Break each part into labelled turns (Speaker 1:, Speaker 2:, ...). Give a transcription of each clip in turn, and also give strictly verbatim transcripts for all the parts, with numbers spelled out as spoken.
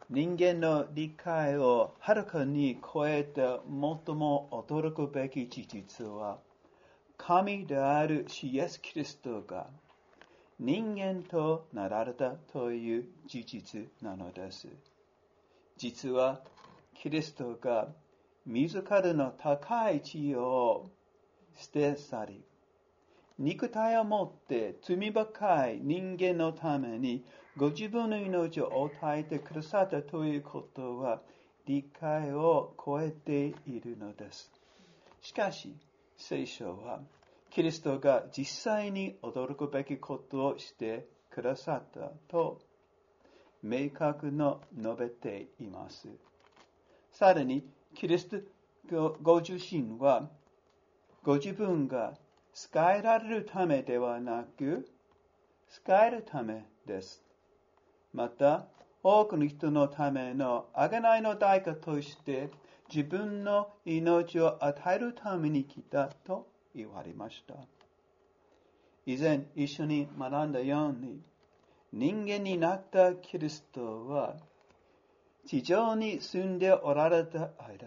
Speaker 1: 人間の理解をはるかに超えた最も驚くべき事実は、神である主イエスキリストが人間となられたという事実なのです。実は、キリストが自らの高い地位を捨て去り、肉体をもって罪深い人間のためにご自分の命を与えてくださったということは理解を超えているのです。しかし、聖書はキリストが実際に驚くべきことをしてくださったと明確に述べています。さらに、キリストご自身はご自分が救えられるためではなく、救えるためです。また、多くの人のための贖いの代価として自分の命を与えるために来たと言われました。以前一緒に学んだように、人間になったキリストは地上に住んでおられた間、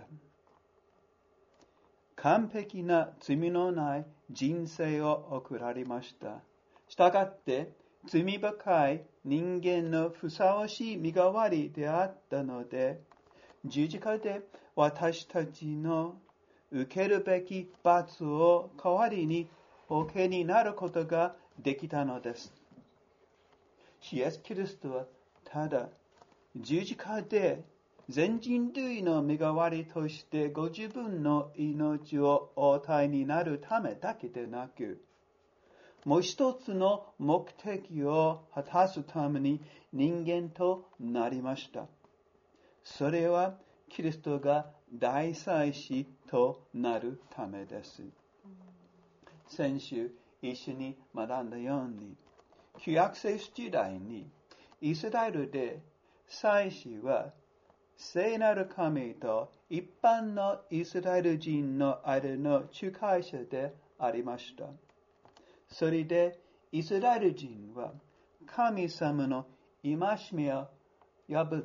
Speaker 1: 完璧な罪のない人生を送られました。したがって、罪深い人間のふさわしい身代わりであったので、十字架で私たちの受けるべき罰を代わりにお受けになることができたのです。イエス・キリストはただ十字架で全人類の身代わりとしてご自分の命をお与えになるためだけでなく、もう一つの目的を果たすために人間となりました。それはキリストが大祭司となるためです。先週一緒に学んだように、旧約聖書時代にイスラエルで祭司は聖なる神と一般のイスラエル人の間の仲介者でありました。それでイスラエル人は神様の戒めを破って、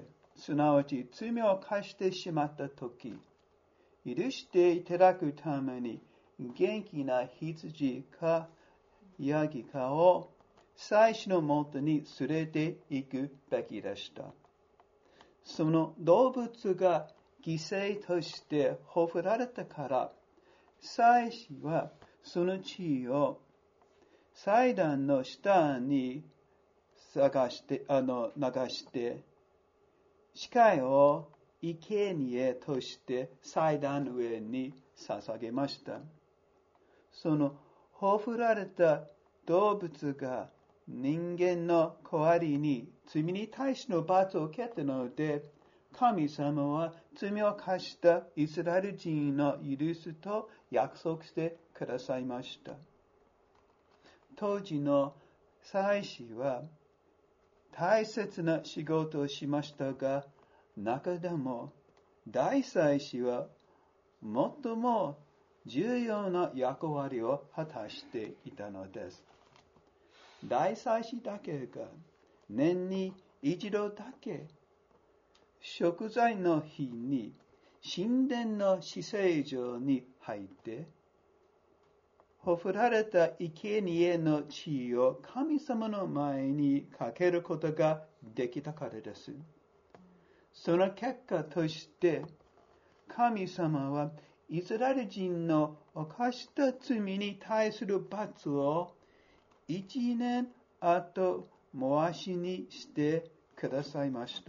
Speaker 1: すなわち罪を犯してしまったとき、許していただくために元気な羊かヤギかを祭司のもとに連れて行くべきでした。その動物が犠牲として葬られたから、祭司はその血を祭壇の下に探してあの流して、死骸を生贄として祭壇の上に捧げました。その葬られた動物が人間の代わりに罪に対しての罰を受けたので、神様は罪を犯したイスラエル人の許すと約束してくださいました。当時の祭司は大切な仕事をしましたが、中でも大祭司は最も重要な役割を果たしていたのです。大祭司だけが年に一度だけ贖罪の日に神殿の至聖所に入って葬られた生贄の血を神様の前にかけることができたからです。その結果として神様はイスラエル人の犯した罪に対する罰を一年後回しにしてくださいました。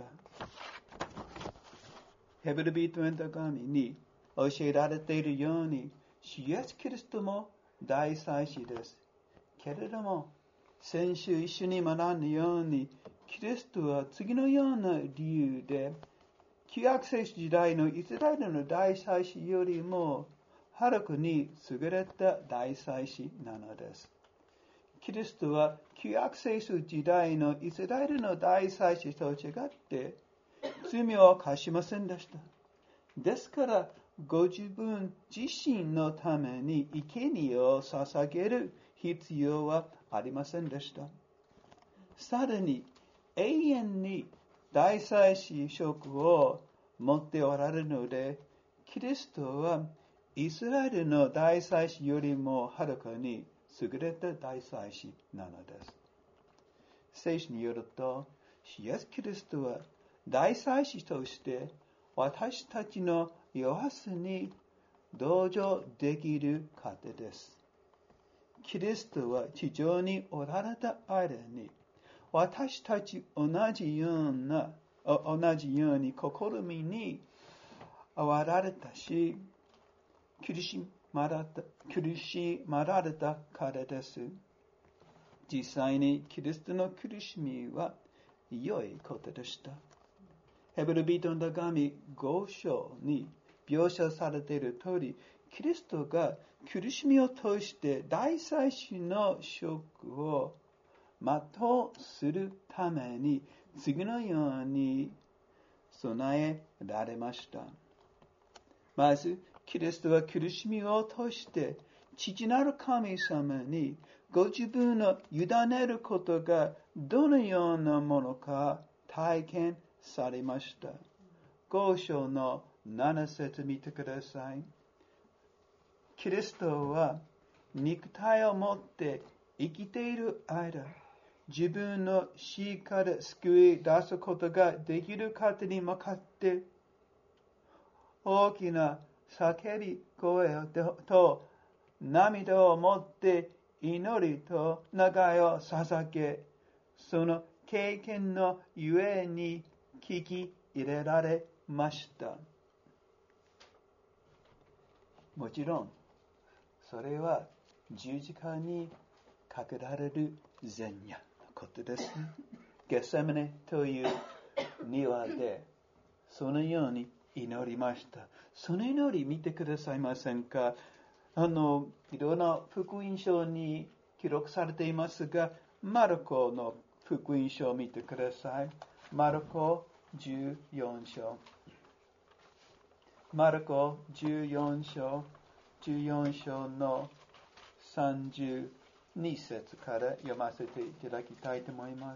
Speaker 1: ヘブル人への手紙に教えられているように、イエス・キリストも大祭司です。けれども、先週一緒に学んだように、キリストは次のような理由で、旧約聖書時代のイスラエルの大祭司よりもはるかに優れた大祭司なのです。キリストは旧約聖書時代のイスラエルの大祭司と違って罪を犯しませんでした。ですから、ご自分自身のために生贄を捧げる必要はありませんでした。さらに、永遠に大祭司職を持っておられるので、キリストはイスラエルの大祭司よりもはるかに優れた大祭司なのです。聖書によると、イエス・キリストは大祭司として私たちの弱さに同情できる方です。キリストは地上におられた間に、私たち同じような、同じように試みに遭われたし、苦しまれた、苦しまれたからです。実際にキリストの苦しみは良いことでした。ヘブル人の手紙ご章に描写されている通り、キリストが苦しみを通して大祭司の職を全うするために次のように備えられました。まず、キリストは苦しみを通して父なる神様にご自分を委ねることがどのようなものか体験されました。ご章のなな節見てください。キリストは肉体を持って生きている間、自分の死から救い出すことができる方に向かって大きな叫び声と涙を持って祈りと願いを捧げ、その経験のゆえに聞き入れられました。もちろん、それは十字架にかけられる前夜のことです。ゲセマネという庭でそのように祈りました。その祈り見てくださいませんか？あの、いろんな福音書に記録されていますが、マルコの福音書を見てください。マルコじゅうよん章。マルコじゅうよん章、じゅうよん章のさんじゅうに節から読ませていただきたいと思います。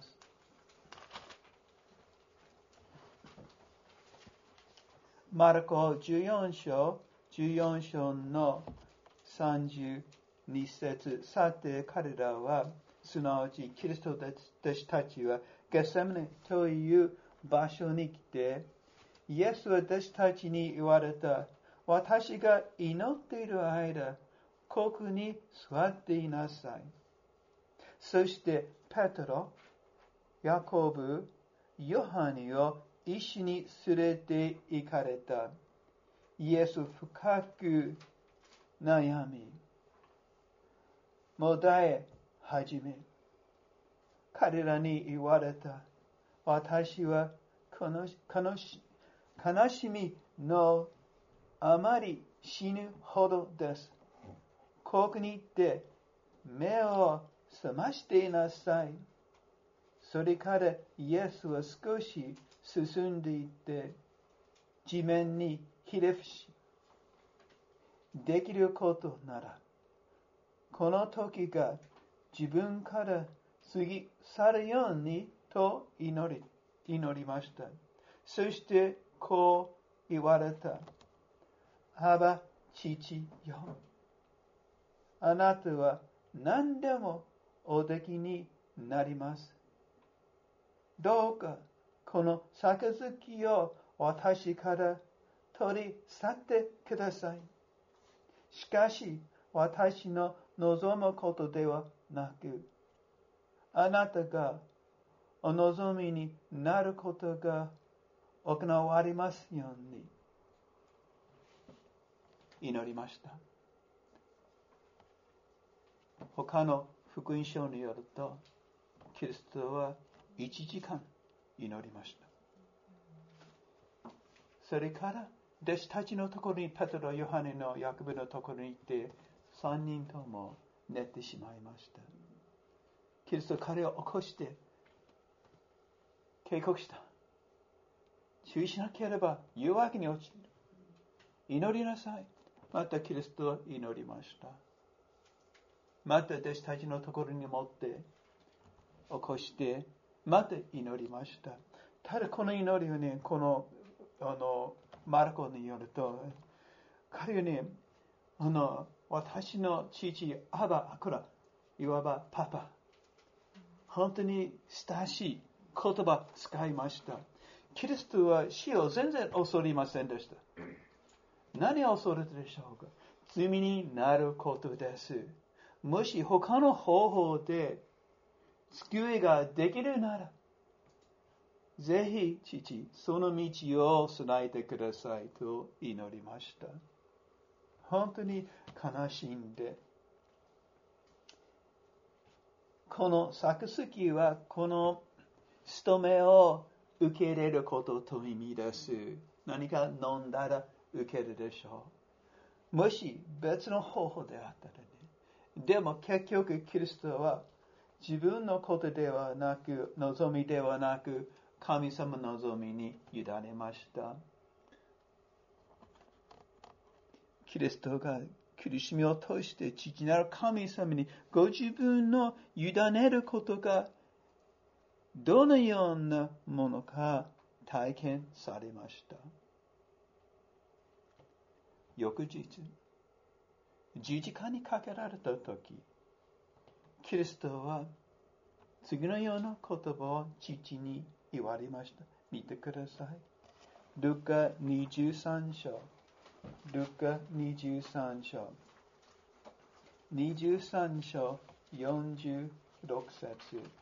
Speaker 1: マルコじゅうよん章、じゅうよん章のさんじゅうに節。さて彼らは、すなわちキリスト弟子たちはゲセマネという場所に来て、イエスは弟子たちに言われた。私が祈っている間、ここに座っていなさい。そしてペテロ、ヤコブ、ヨハネを一緒に連れて行かれた。イエス深く悩み、もだえ始め、彼らに言われた。私は悲し悲しみのあまり死ぬほどです。ここに行って目を覚ましていなさい。それからイエスは少し進んでいって地面にひれ伏し、できることならこの時が自分から過ぎ去るようにと祈り、祈りました。そしてこう言われた。アバ父よ、あなたは何でもおできになります。どうかこの杯を私から取り去ってください。しかし私の望むことではなく、あなたがお望みになることが行われますように祈りました。他の福音書によると、キリストはいちじかん祈りました。それから弟子たちのところにペテロ、ヨハネのヤコブのところに行ってさんにんとも寝てしまいました。キリストは彼を起こして警告した。注意しなければ誘惑に落ちる。祈りなさい。またキリストは祈りました。また弟子たちのところに持って起こしてまた祈りました。 ただこの祈りをね、この、あの、マルコによると、彼はね、あの、私の父、アバ、アクラ、いわばパパ。本当に親しい言葉使いました。キリストは死を全然恐れませんでした。何を恐れたでしょうか。罪になることです。もし他の方法で救いができるなら、ぜひ父、その道を備えてくださいと祈りました。本当に悲しんで、この作式はこの務めを受け入れることと意味です。何か飲んだら受けるでしょう。もし別の方法であったらね。でも結局キリストは自分のことではなく、望みではなく、神様の望みに委ねました。キリストが苦しみを通して父なる神様にご自分の委ねることがどのようなものか体験されました。翌日、十字架にかけられたとき、キリストは次のような言葉を父に言われました。見てください。ルカにじゅうさん章。ルカにじゅうさん章。にじゅうさん章よんじゅうろく節。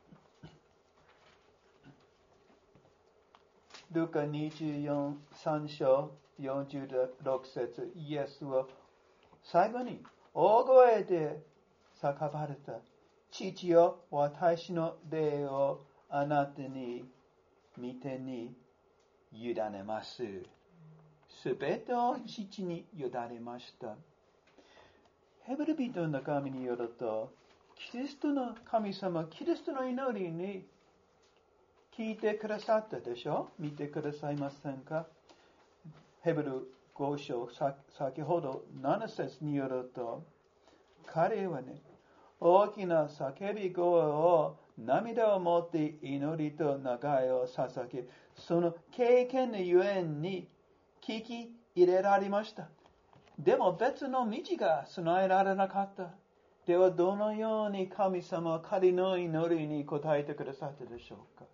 Speaker 1: ルカにじゅうさん章よんじゅうろく節。イエスは最後に大声で叫ばれた。父よ、私の霊をあなたに御手に委ねます。すべてを父に委ねました。ヘブル人の神によると、キリストの神様、キリストの祈りに聞いてくださったでしょう。見てくださいませんか。ヘブルご章、先ほどなな節によると、彼はね、大きな叫び声を涙を持って祈りと願いを捧げ、その経験のゆえに聞き入れられました。でも別の道が備えられなかった。ではどのように神様は彼の祈りに応えてくださったでしょうか。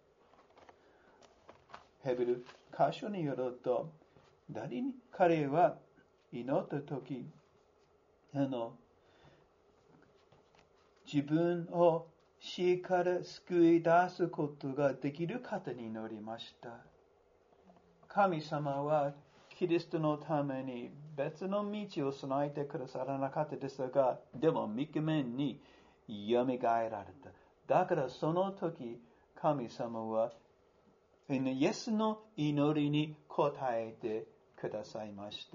Speaker 1: ヘブル箇所によると、誰に彼は祈ったとき、あの、自分を死から救い出すことができる方に祈りました。神様はキリストのために別の道を備えてくださらなかったですが、でも三日目によみがえられた。だからその時、神様はイエスの祈りに応えてくださいました。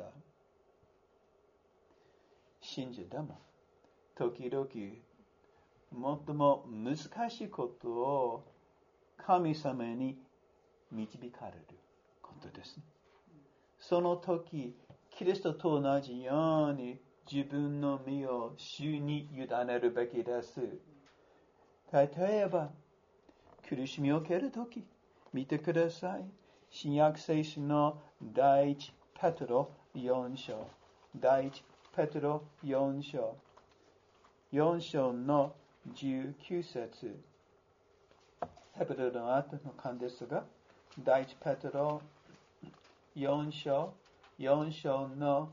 Speaker 1: 信者でも時々最も難しいことを神様に導かれることです。その時、キリストと同じように自分の身を主に委ねるべきです。例えば、苦しみを受ける時、見てください。新約聖書の第一ペテロよん章。第一ペテロよん章。よん章のじゅうきゅう節。ヘブルの後の漢ですが、第一ペテロよん章、よん章の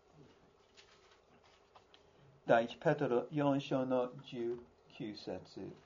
Speaker 1: 第一ペテロよん章のじゅうきゅう節。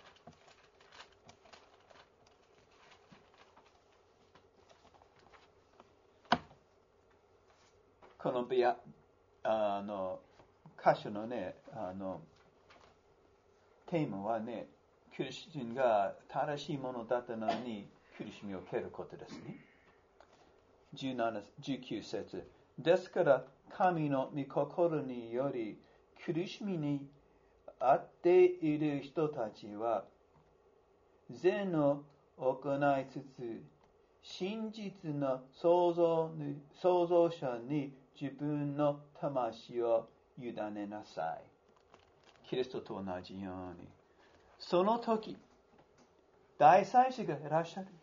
Speaker 1: このビアあの箇所のね、あのテーマはね、クリスチャンが正しいものだったのに苦しみを受けることですね。じゅうなな、じゅうきゅう節。ですから神の御心により苦しみにあっている人たちは善を行いつつ真実の創造に、創造者に自分の魂を委ねなさい。キリストと同じように。その時、大祭司がいらっしゃる。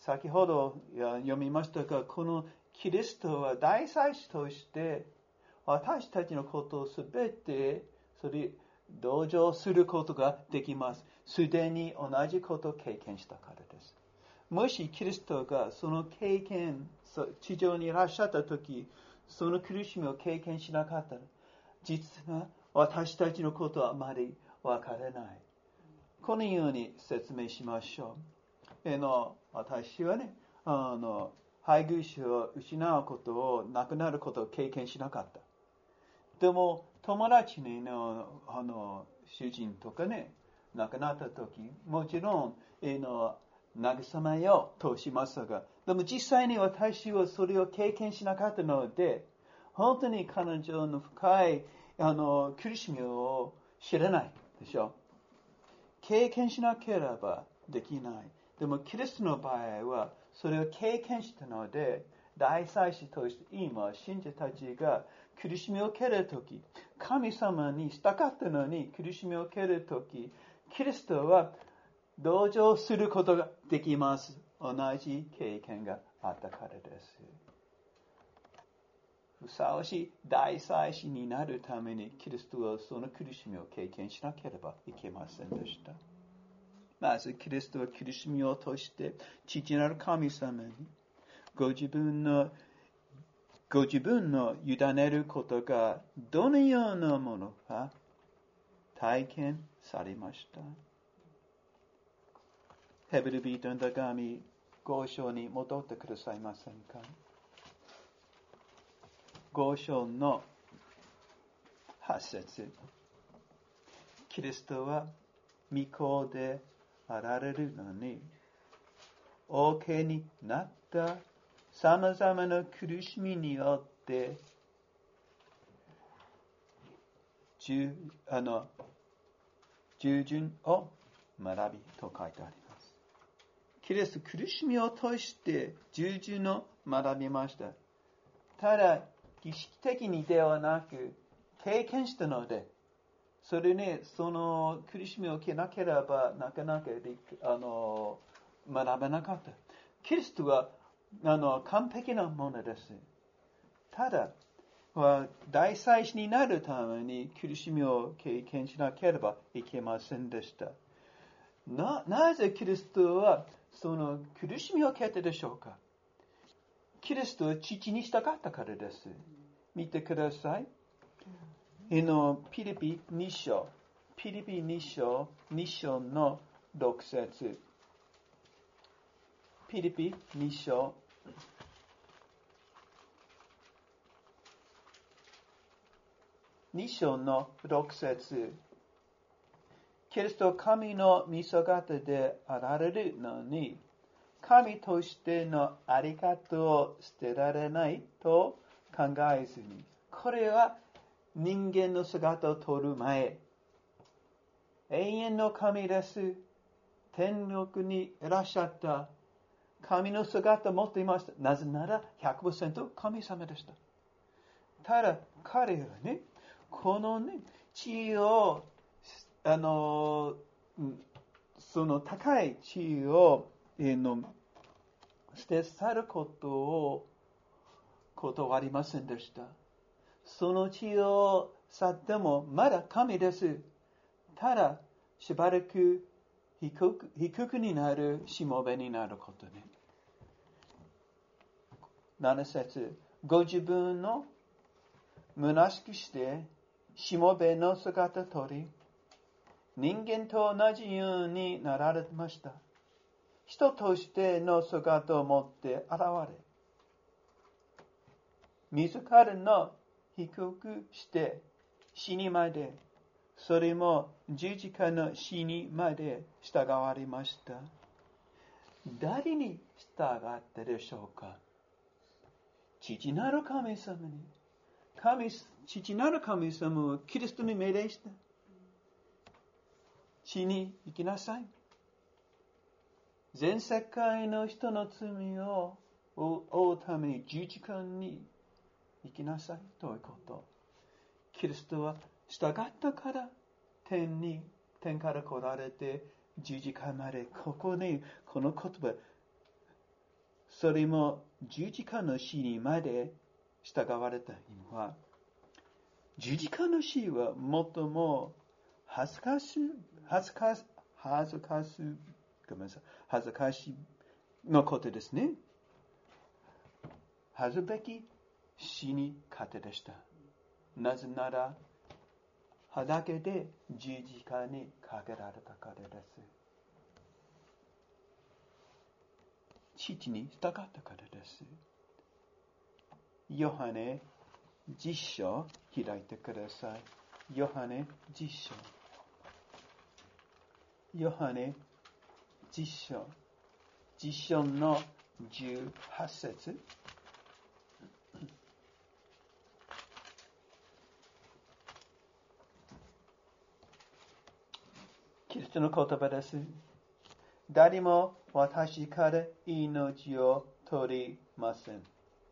Speaker 1: 先ほど読みましたが、このキリストは大祭司として私たちのことをすべてそれ同情することができます。すでに同じことを経験したからです。もしキリストがその経験、地上にいらっしゃったとき、その苦しみを経験しなかったら、実は私たちのことはあまりわからない。このように説明しましょう。えの私はね、あの配偶者を失うことを、亡くなることを経験しなかった。でも、友達にのあの主人とかね、亡くなったとき、もちろん、えの慰めようとしますが、でも実際に私はそれを経験しなかったので、本当に彼女の深いあの苦しみを知らないでしょ。経験しなければできない。でもキリストの場合はそれを経験したので、大祭司として今信者たちが苦しみを受けるとき、神様にしたかったのに苦しみを受けるとき、キリストは同情することができます。同じ経験があったからです。ふさわしい大祭司になるためにキリストはその苦しみを経験しなければいけませんでした。まずキリストは苦しみを通して父なる神様にご自分のご自分の委ねることがどのようなものか体験されました。ヘブル人の手紙ご章に戻ってくださいませんか。ご章のはち節。キリストは御子であられるのに、お受けになった様々な苦しみによって、従あの従順を学びと書いてあります。キリスト苦しみを通して従順を学びました。ただ、儀式的にではなく、経験したので、それにその苦しみを受けなければなかなかあの学べなかった。キリストはあの完璧なものです。ただ、大祭司になるために苦しみを経験しなければいけませんでした。な、なぜキリストはその苦しみを受けたでしょうか。キリストは父にしたかったからです。見てください。えのピリピに章、ピリピに章、に章のろく節。ピリピに章、に章のろく節。キリストは神の御姿であられるのに、神としてのあり方を捨てられないと考えずに、これは人間の姿を取る前、永遠の神です。天国にいらっしゃった神の姿を持っていました。なぜなら ひゃくパーセント 神様でした。ただ彼はね、このね、地位を、あの、その高い地位を、えの捨て去ることを断りませんでした。その地位を去ってもまだ神です。ただしばらく低く、低くになるしもべになることね。なな節。ご自分の虚しくしてしもべの姿を取り、人間と同じようになられました。人としての姿を持って現れ、自らの低くして死にまで、それも十字架の死にまで従われました。誰に従ったでしょうか。父なる神様に。神、父なる神様はキリストに命令した。地に行きなさい。全世界の人の罪を負うために十字架に行きなさいということ。キリストは従ったから天に天から来られて十字架まで、ここにこの言葉それも十字架の死にまで従われた意味は、十字架の死は最も恥ずかしい、恥ずかしい、恥ずかしい、ごめんなさい、恥ずかしいのことですね。恥ずべき死に方でした。なぜなら、裸で十字架にかけられたからです。父に従ったからです。ヨハネじゅっ章開いてください。ヨハネじゅっ章。ヨハネじゅっ章。じゅっ章のじゅうはち節。キリストの言葉です。誰も私から命を取りません。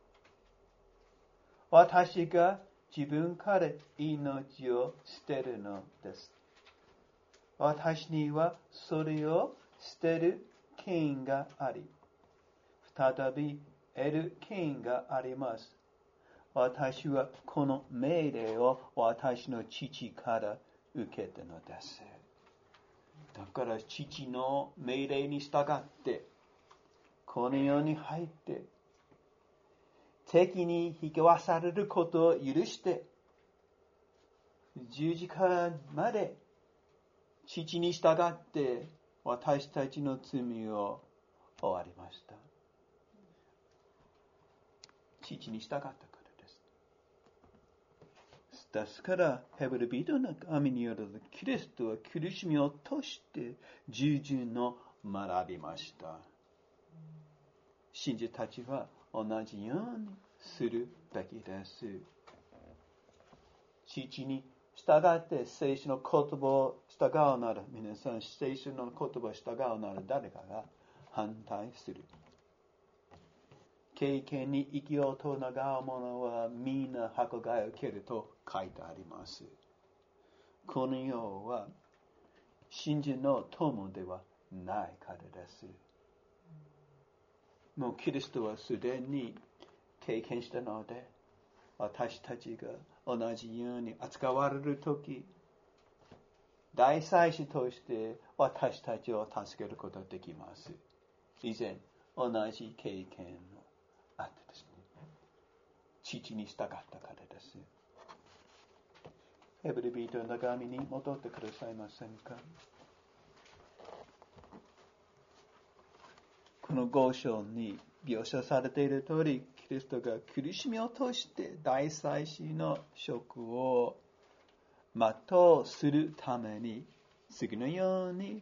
Speaker 1: 私が自分から命を捨てるのです。私にはそれを捨てる権があり、再び得る権があります。私はこの命令を私の父から受けたのです。だから父の命令に従って、この世に入って、敵に引き渡されることを許して、十字架まで父に従って私たちの罪を終わりました。父に従ったからです。ですから、ヘブル人の神によると、キリストは苦しみを通して従順を学びました。信者たちは同じようにするべきです。父に従って聖書の言葉を従うなら、皆さん聖書の言葉を従うなら誰かが反対する。経験に生きようと願う者はみんな迫害を受けると書いてあります。この世は信者の友ではないからです。もうキリストはすでに経験したので、私たちが同じように扱われるとき、大祭司として私たちを助けることができます。以前、同じ経験をあってですね、父に従ったからです。ヘブル人の神に戻ってくださいませんか。この五章に描写されている通り、キリストが苦しみを通して大祭司の職を全うするために次のように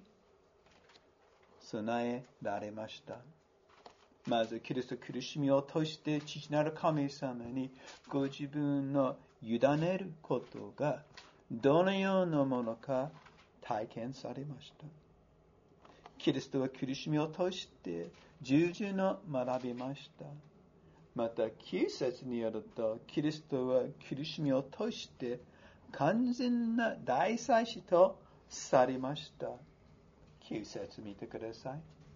Speaker 1: 備えられました。まず、キリスト苦しみを通して父なる神様にご自分の委ねることがどのようなものか体験されました。キリストは苦しみを通して従順を学びました。また、きゅう節によると、キリストは苦しみを通して完全な大祭司とされました。きゅう節見てください。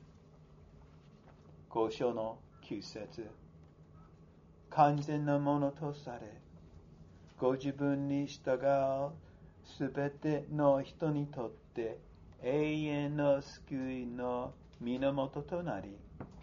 Speaker 1: 五章のきゅう節。完全なものとされ、ご自分に従うすべての人にとって永遠の救いの源となり、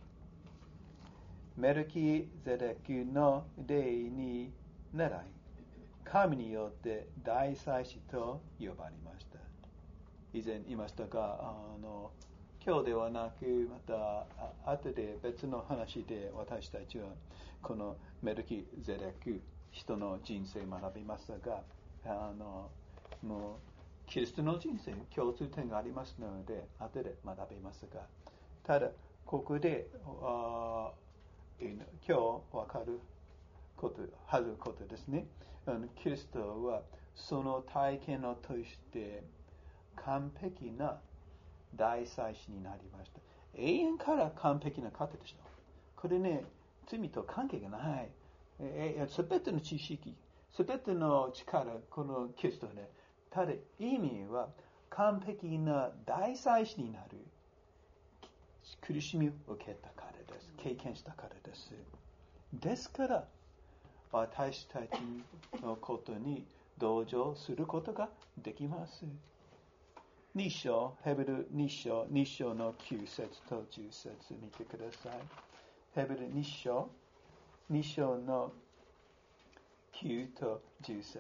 Speaker 1: メルキゼデクの霊に倣い、神によって大祭司と呼ばれました。以前言いましたが、あの今日ではなく、また後で別の話で私たちはこのメルキゼデク人の人生を学びますが、あのもうキリストの人生共通点がありますので後で学びますが、ただここであ今日わかることはずことですね。あのキリストはその体験を通して完璧な大祭司になりました。永遠から完璧な方でした。これね、罪と関係がない。すべての知識、すべての力、このキリストね。ただ意味は完璧な大祭司になる。苦しみを受けたからです。 経験したからです。ですから、私たちのことに同情することができます。に章、ヘブルに章、に章のきゅう節とじゅう節見てください。ヘブルに章、に章のきゅうとじゅう節。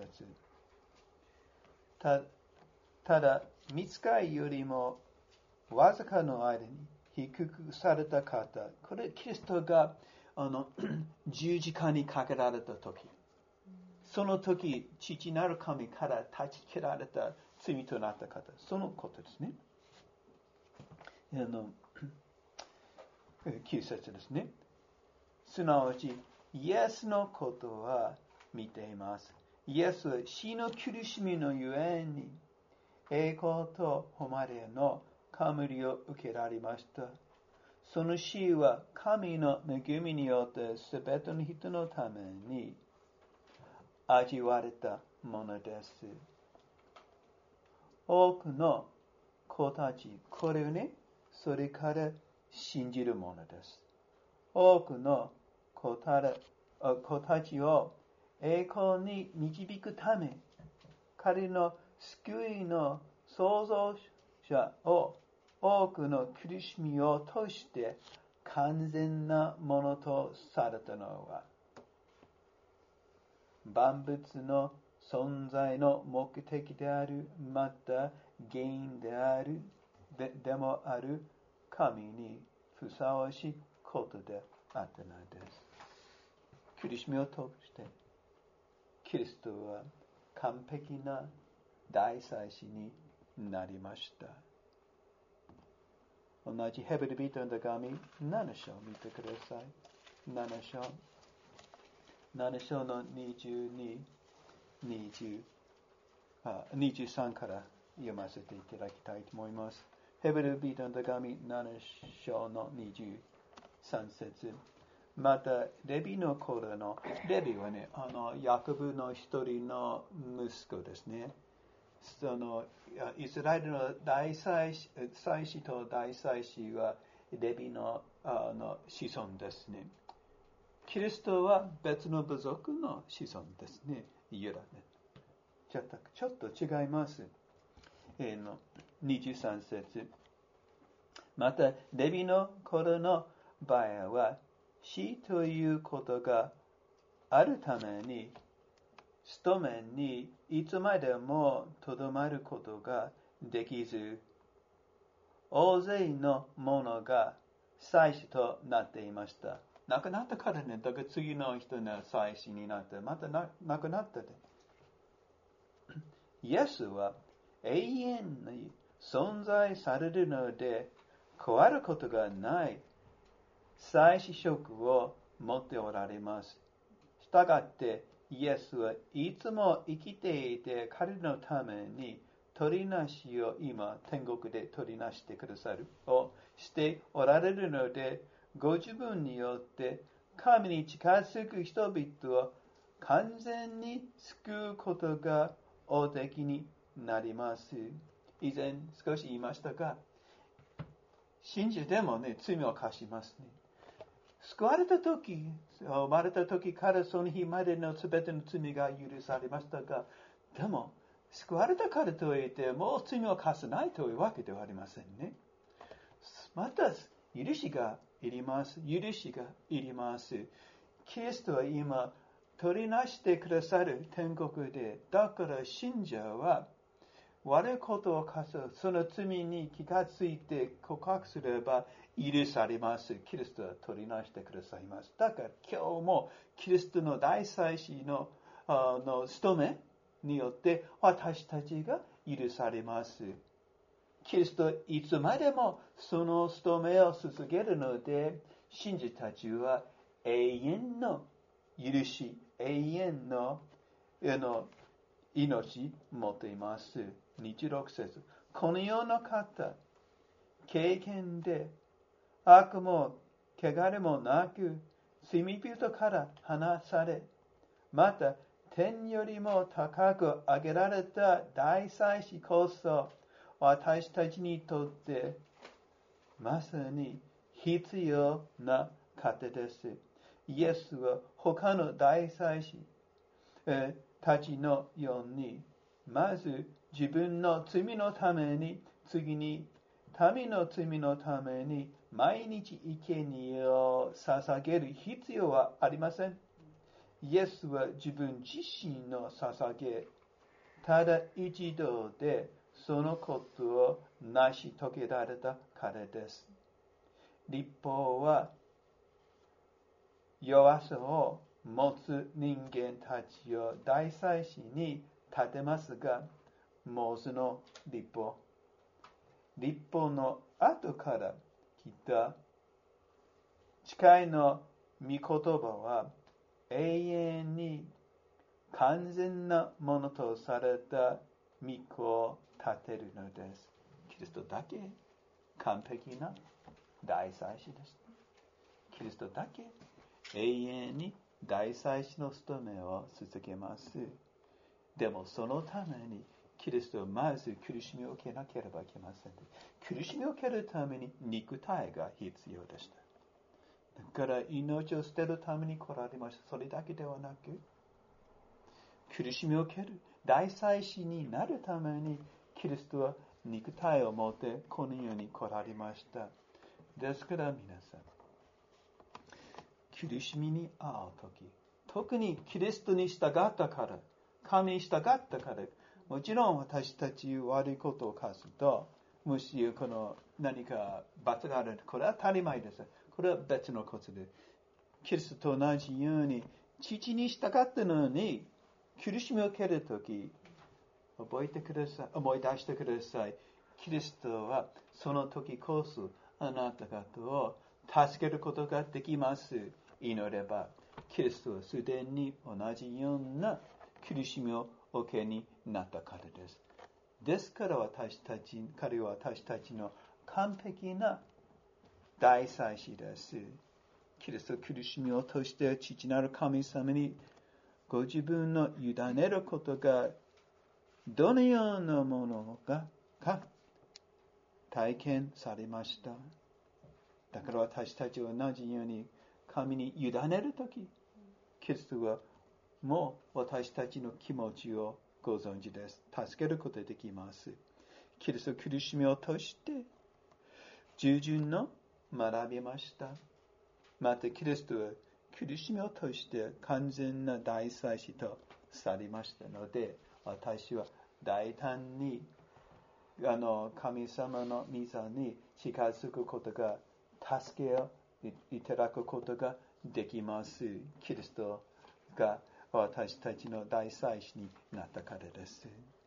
Speaker 1: た, ただ、御使いよりもわずかの間に低くされた方、これキリストがあの十字架にかけられた時、その時、父なる神から断ち切られた罪となった方、そのことですね。あのきゅう節ですね。すなわち、イエスのことは見ています。イエスは死の苦しみのゆえに、栄光と誉れの冠を受けられました。その死は神の恵みによってすべての人のために味わわれたものです。多くの子たち、これをね、それから信じるものです。多くの子たら、子たちを栄光に導くため、彼の救いの創造者を多くの苦しみを通して完全なものとされたのは、万物の存在の目的である、また原因である、で, でもある神にふさわしいことであったのです。苦しみを通してキリストは完璧な大祭司になりました。同じヘブル人の手紙なな章を見てください。なな章。なな章のにじゅうに、にじゅう、あ、にじゅうさんから読ませていただきたいと思います。ヘブル人の手紙なな章のにじゅうさん節。また、レビの頃の、レビはね、あの、ヤコブの一人の息子ですね。その、イスラエルの大祭司、祭司と大祭司は、レビの、あの子孫ですね。キリストは別の部族の子孫ですね。ユダね。ちょっと、ちょっと違います。えー、のにじゅうさん節。また、レビの頃の場合は、死ということがあるために、勤めにいつまでもとどまることができず、大勢の者が祭司となっていました。亡くなったからね、だから次の人が祭司になって、またな亡くなったで。イエスは永遠に存在されるので、変わることがない祭司職を持っておられます。したがって、イエスはいつも生きていて、彼のために取りなしを今、天国で取りなしてくださるをしておられるので、ご自分によって神に近づく人々を完全に救うことがおできになります。以前少し言いましたが、信じてもね、罪を犯しますね。救われたとき、生まれたときからその日までのすべての罪が許されましたが、でも、救われたからといって、もう罪を犯さないというわけではありませんね。また、許しがいります。許しがいります。キリストは今、取りなしてくださる天国で、だから信者は、悪いことを犯す、その罪に気がついて告白すれば許されます。キリストは取りなしてくださいます。だから今日もキリストの大祭司の、あの務めによって私たちが許されます。キリストいつまでもその務めを続けるので、信者たちは永遠の許し、永遠の、あの命を持っています。にじゅうろく節。このような方、経験で悪も汚れもなく、罪人から離され、また天よりも高く上げられた大祭司こそ、私たちにとってまさに必要な糧です。イエスは他の大祭司たちのように、まず自分の罪のために、次に民の罪のために毎日生贄を捧げる必要はありません。イエスは自分自身の捧げ、ただ一度でそのことを成し遂げられたからです。律法は弱さを持つ人間たちを大祭司に立てますが、モーセの律法、律法の後から来た誓いの御言葉は永遠に完全なものとされた御子を立てるのです。キリストだけ完璧な大祭司です。キリストだけ永遠に大祭司の務めを続けます。でもそのためにキリストはまず苦しみを受けなければいけません。苦しみを受けるために肉体が必要でした。だから命を捨てるために来られました。それだけではなく、苦しみを受ける大祭司になるためにキリストは肉体を持ってこの世に来られました。ですから皆さん、苦しみに遭うとき、特にキリストに従ったから、神に従ったから、もちろん私たち悪いことを犯すと、もしこの何か罰がある、これは当たり前です。これは別のことで、キリストと同じように、父に従ったのに、苦しみを受けるとき、覚えてください、思い出してください。キリストはその時こそあなた方を助けることができます。祈れば、キリストはすでに同じような苦しみを受けになったからです。ですから私たち、彼は私たちの完璧な大祭司です。キリストは苦しみを通して父なる神様にご自分の委ねることがどのようなものか体験されました。だから私たちは同じように神に委ねるとき、キリストはもう私たちの気持ちをご存知です。助けることができます。キリストは苦しみを通して従順の学びました。またキリストは苦しみを通して完全な大祭司とされましたので、私は大胆にあの神様の御座に近づくことが、助けをいただくことができます。キリストが私たちの大祭司になったからです。